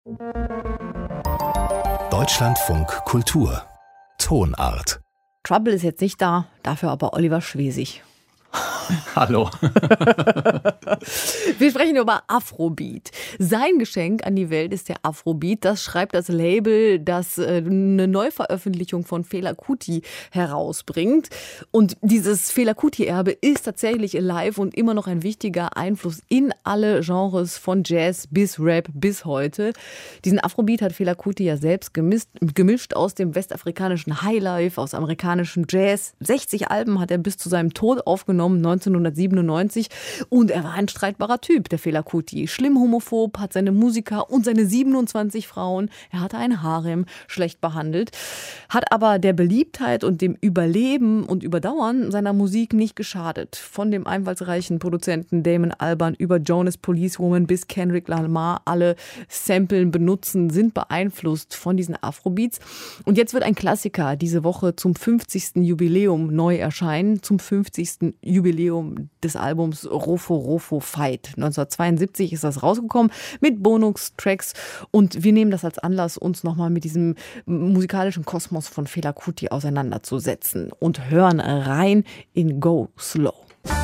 Deutschlandfunk Kultur Tonart. Trouble ist jetzt nicht da, dafür aber Oliver Schwesig. Hallo. Wir sprechen über Afrobeat. Sein Geschenk an die Welt ist der Afrobeat. Das schreibt das Label, das eine Neuveröffentlichung von Fela Kuti herausbringt. Und dieses Fela Kuti-Erbe ist tatsächlich alive und immer noch ein wichtiger Einfluss in alle Genres von Jazz bis Rap bis heute. Diesen Afrobeat hat Fela Kuti ja selbst gemischt aus dem westafrikanischen Highlife, aus amerikanischem Jazz. 60 Alben hat er bis zu seinem Tod aufgenommen, 1997. Und er war ein streitbarer Typ, der Fela Kuti. Schlimm homophob, hat seine Musiker und seine 27 Frauen, er hatte ein Harem, schlecht behandelt. Hat aber der Beliebtheit und dem Überleben und Überdauern seiner Musik nicht geschadet. Von dem einfallsreichen Produzenten Damon Albarn über Jonas Policewoman bis Kendrick Lamar, alle Samplen benutzen, sind beeinflusst von diesen Afrobeats. Und jetzt wird ein Klassiker diese Woche zum 50. Jubiläum neu erscheinen, zum 50. Jubiläum des Albums Rofo Rofo Fight. 1972 ist das rausgekommen mit Bonus-Tracks und wir nehmen das als Anlass, uns nochmal mit diesem musikalischen Kosmos von Fela Kuti auseinanderzusetzen und hören rein in Go Slow.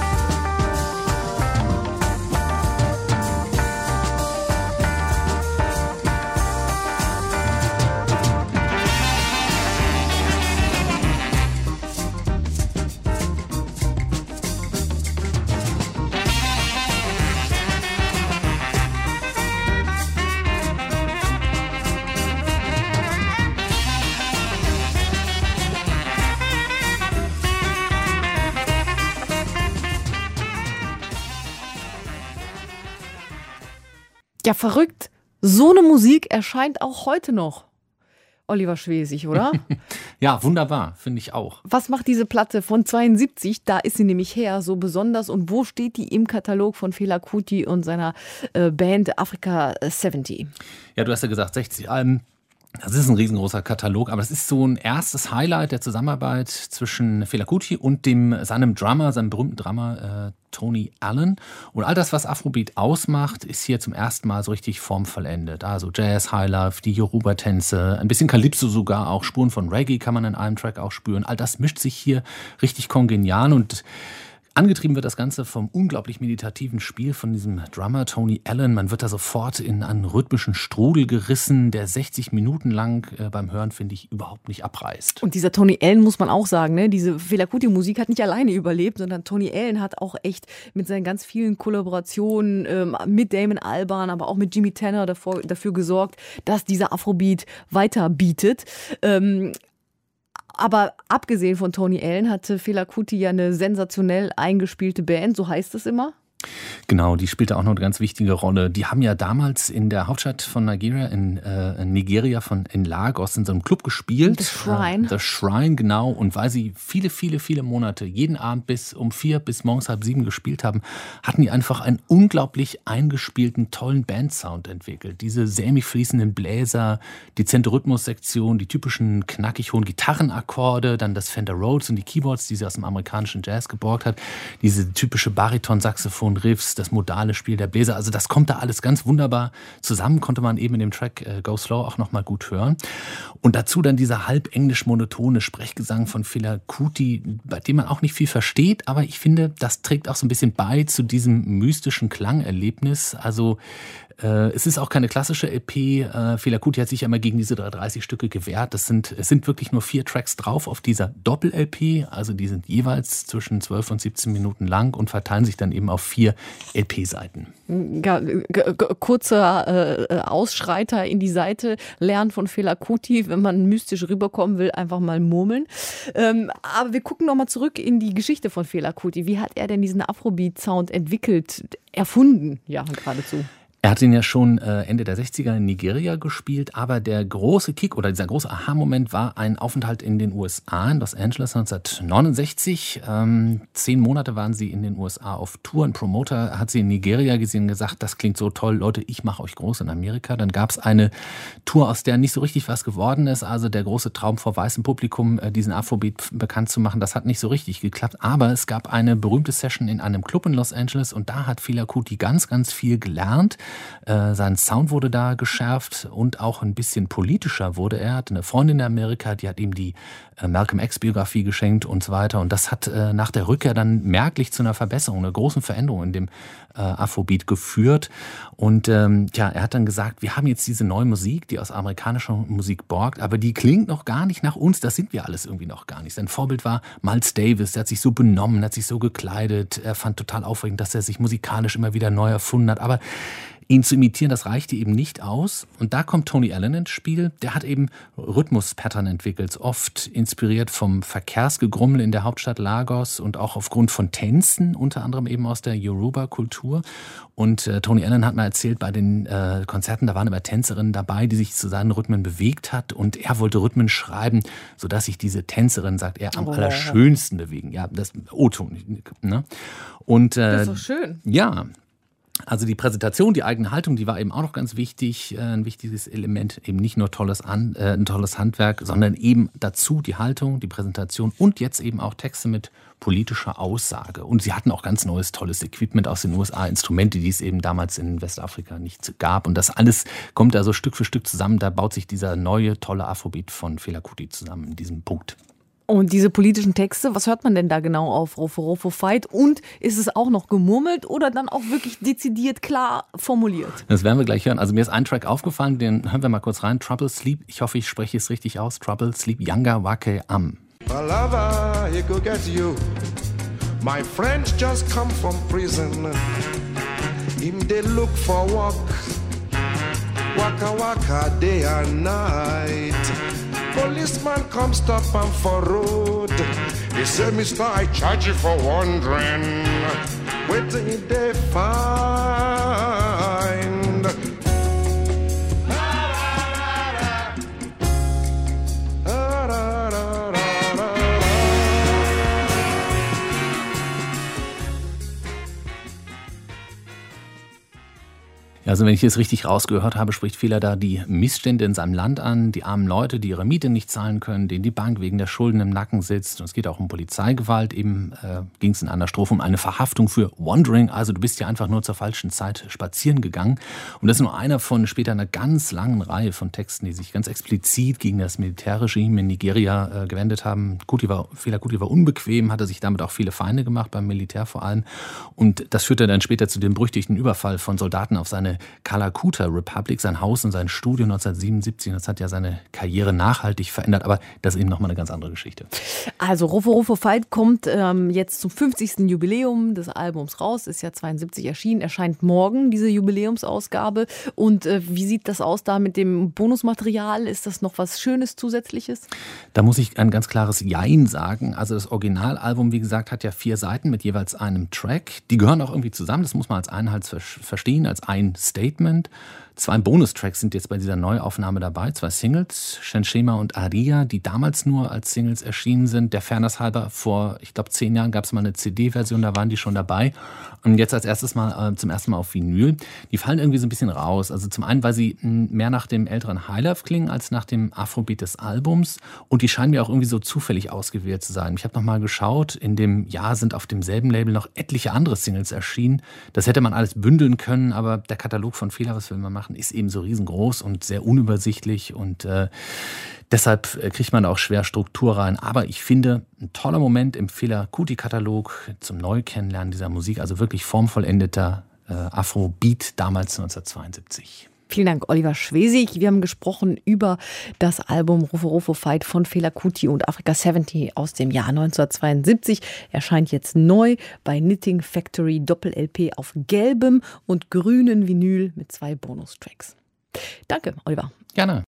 Ja, verrückt. So eine Musik erscheint auch heute noch. Oliver Schwesig, oder? Ja, wunderbar, finde ich auch. Was macht diese Platte von 72, da ist sie nämlich her, so besonders? Und wo steht die im Katalog von Fela Kuti und seiner Band Africa 70? Ja, du hast ja gesagt, 60 Alben. Das ist ein riesengroßer Katalog, aber das ist so ein erstes Highlight der Zusammenarbeit zwischen Fela Kuti und seinem berühmten Drummer Tony Allen. Und all das, was Afrobeat ausmacht, ist hier zum ersten Mal so richtig formvollendet. Also Jazz, Highlife, die Yoruba-Tänze, ein bisschen Calypso sogar, auch Spuren von Reggae kann man in einem Track auch spüren. All das mischt sich hier richtig kongenial und angetrieben wird das Ganze vom unglaublich meditativen Spiel von diesem Drummer Tony Allen. Man wird da sofort in einen rhythmischen Strudel gerissen, der 60 Minuten lang beim Hören, finde ich, überhaupt nicht abreißt. Und dieser Tony Allen, muss man auch sagen, ne? Diese Fela Kuti-Musik hat nicht alleine überlebt, sondern Tony Allen hat auch echt mit seinen ganz vielen Kollaborationen mit Damon Albarn, aber auch mit Jimmy Tanner dafür gesorgt, dass dieser Afrobeat weiter bietet. Aber abgesehen von Tony Allen hatte Fela Kuti ja eine sensationell eingespielte Band, so heißt es immer. Genau, die spielte auch noch eine ganz wichtige Rolle. Die haben ja damals in der Hauptstadt von Nigeria, in Lagos, in so einem Club gespielt. The Shrine. The Shrine, genau. Und weil sie viele Monate jeden Abend bis um 4 bis morgens 6:30 gespielt haben, hatten die einfach einen unglaublich eingespielten, tollen Bandsound entwickelt. Diese sämig fließenden Bläser, dezente Rhythmussektion, die typischen knackig hohen Gitarrenakkorde, dann das Fender Rhodes und die Keyboards, die sie aus dem amerikanischen Jazz geborgt hat, diese typische Bariton-Saxophon-Riffs, das modale Spiel der Bläser, also das kommt da alles ganz wunderbar zusammen, konnte man eben in dem Track Go Slow auch nochmal gut hören. Und dazu dann dieser halb englisch-monotone Sprechgesang von Fela Kuti, bei dem man auch nicht viel versteht, aber ich finde, das trägt auch so ein bisschen bei zu diesem mystischen Klangerlebnis. Also es ist auch keine klassische LP. Fela Kuti hat sich ja immer gegen diese 330 Stücke gewehrt. Es sind wirklich nur 4 Tracks drauf auf dieser Doppel-LP. Also die sind jeweils zwischen 12 und 17 Minuten lang und verteilen sich dann eben auf 4 LP-Seiten. Ja, kurzer Ausschreiter in die Seite, lernen von Fela Kuti, wenn man mystisch rüberkommen will, einfach mal murmeln. Aber wir gucken nochmal zurück in die Geschichte von Fela Kuti. Wie hat er denn diesen Afrobeat-Sound entwickelt, erfunden, ja, geradezu? Er hat ihn ja schon Ende der 60er in Nigeria gespielt, aber der große Kick oder dieser große Aha-Moment war ein Aufenthalt in den USA, in Los Angeles 1969. 10 Monate waren sie in den USA auf Tour. Ein Promoter hat sie in Nigeria gesehen und gesagt, das klingt so toll, Leute, ich mache euch groß in Amerika. Dann gab es eine Tour, aus der nicht so richtig was geworden ist. Also der große Traum vor weißem Publikum, diesen Afrobeat bekannt zu machen, das hat nicht so richtig geklappt. Aber es gab eine berühmte Session in einem Club in Los Angeles und da hat Fela Kuti ganz, ganz viel gelernt. Sein Sound wurde da geschärft und auch ein bisschen politischer wurde er. Er hatte eine Freundin in Amerika, die hat ihm die Malcolm X-Biografie geschenkt und so weiter. Und das hat nach der Rückkehr dann merklich zu einer Verbesserung, einer großen Veränderung in dem Afrobeat geführt. Und er hat dann gesagt, wir haben jetzt diese neue Musik, die aus amerikanischer Musik borgt, aber die klingt noch gar nicht nach uns, das sind wir alles irgendwie noch gar nicht. Sein Vorbild war Miles Davis, der hat sich so benommen, hat sich so gekleidet. Er fand total aufregend, dass er sich musikalisch immer wieder neu erfunden hat. Aber ihn zu imitieren, das reichte eben nicht aus. Und da kommt Tony Allen ins Spiel. Der hat eben Rhythmuspattern entwickelt, oft inspiriert vom Verkehrsgegrummel in der Hauptstadt Lagos und auch aufgrund von Tänzen, unter anderem eben aus der Yoruba-Kultur. Und Tony Allen hat mal erzählt, bei den Konzerten, da waren immer Tänzerinnen dabei, die sich zu seinen Rhythmen bewegt hat. Und er wollte Rhythmen schreiben, sodass sich diese Tänzerin, sagt er, am allerschönsten bewegen. Ja, das O-Ton. Ne? Und, das ist doch schön. Ja. Also die Präsentation, die eigene Haltung, die war eben auch noch ganz wichtig, ein wichtiges Element, eben nicht nur ein tolles Handwerk, sondern eben dazu die Haltung, die Präsentation und jetzt eben auch Texte mit politischer Aussage. Und sie hatten auch ganz neues, tolles Equipment aus den USA, Instrumente, die es eben damals in Westafrika nicht gab. Und das alles kommt also Stück für Stück zusammen, da baut sich dieser neue, tolle Afrobeat von Fela Kuti zusammen in diesem Punkt. Und diese politischen Texte, was hört man denn da genau auf Rofo Rofo Fight? Und ist es auch noch gemurmelt oder dann auch wirklich dezidiert klar formuliert? Das werden wir gleich hören. Also mir ist ein Track aufgefallen, den hören wir mal kurz rein. Trouble Sleep, ich hoffe, ich spreche es richtig aus. Trouble Sleep, Yanga Wake Am. Palava, he go get you. My friends just come from prison. Him they look for work. Waka waka day and night. Policeman come stop am for road. He say, Mister, I charge you for wandering. Waiting they find. Also wenn ich es richtig rausgehört habe, spricht Fela da die Missstände in seinem Land an, die armen Leute, die ihre Miete nicht zahlen können, denen die Bank wegen der Schulden im Nacken sitzt. Und es geht auch um Polizeigewalt. Eben ging es in einer Strophe um eine Verhaftung für Wandering. Also du bist ja einfach nur zur falschen Zeit spazieren gegangen. Und das ist nur einer von später einer ganz langen Reihe von Texten, die sich ganz explizit gegen das Militärregime in Nigeria gewendet haben. Fela Kuti war unbequem, hatte sich damit auch viele Feinde gemacht, beim Militär vor allem. Und das führte dann später zu dem berüchtigten Überfall von Soldaten auf seine Kalakuta Republic, sein Haus und sein Studio 1977. Das hat ja seine Karriere nachhaltig verändert, aber das ist eben nochmal eine ganz andere Geschichte. Also Rofo Rofo Fight kommt jetzt zum 50. Jubiläum des Albums raus, ist ja 72 erschienen, erscheint morgen diese Jubiläumsausgabe. Und wie sieht das aus da mit dem Bonusmaterial? Ist das noch was Schönes Zusätzliches? Da muss ich ein ganz klares Jein sagen. Also das Originalalbum, wie gesagt, hat ja 4 Seiten mit jeweils einem Track. Die gehören auch irgendwie zusammen, das muss man als Einheit verstehen, als ein Statement. 2 Bonustracks sind jetzt bei dieser Neuaufnahme dabei, 2 Singles, Shenshema und Aria, die damals nur als Singles erschienen sind. Der Fairness halber, vor, ich glaube, 10 Jahren gab es mal eine CD-Version, da waren die schon dabei. Und jetzt zum ersten Mal auf Vinyl. Die fallen irgendwie so ein bisschen raus. Also zum einen, weil sie mehr nach dem älteren Highlife klingen, als nach dem Afrobeat des Albums. Und die scheinen mir auch irgendwie so zufällig ausgewählt zu sein. Ich habe nochmal geschaut, in dem Jahr sind auf demselben Label noch etliche andere Singles erschienen. Das hätte man alles bündeln können, aber der Katalog von Fela, was will man machen, ist eben so riesengroß und sehr unübersichtlich und deshalb kriegt man auch schwer Struktur rein. Aber ich finde, ein toller Moment im Fela Kuti-Katalog zum Neukennenlernen dieser Musik, also wirklich formvollendeter Afrobeat damals 1972. Vielen Dank, Oliver Schwesig. Wir haben gesprochen über das Album Rofo Rofo Fight von Fela Kuti und Africa 70 aus dem Jahr 1972. Erscheint jetzt neu bei Knitting Factory Doppel-LP auf gelbem und grünen Vinyl mit 2 Bonustracks. Danke, Oliver. Gerne.